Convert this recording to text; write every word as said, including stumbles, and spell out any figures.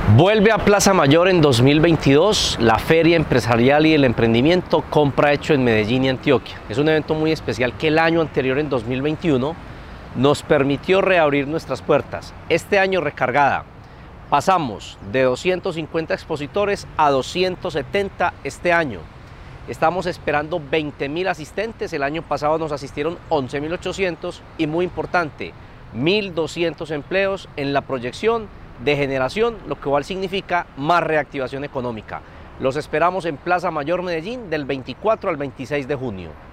Vuelve a Plaza Mayor en dos mil veintidós la Feria Empresarial y el Emprendimiento Compra Hecho en Medellín y Antioquia. Es un evento muy especial que el año anterior, en dos mil veintiuno, nos permitió reabrir nuestras puertas. Este año recargada. Pasamos de doscientos cincuenta expositores a doscientos setenta este año. Estamos esperando veinte mil asistentes. El año pasado nos asistieron once mil ochocientos y, muy importante, mil doscientos empleos en la proyección de generación, lo que igual significa más reactivación económica. Los esperamos en Plaza Mayor Medellín del veinticuatro al veintiséis de junio.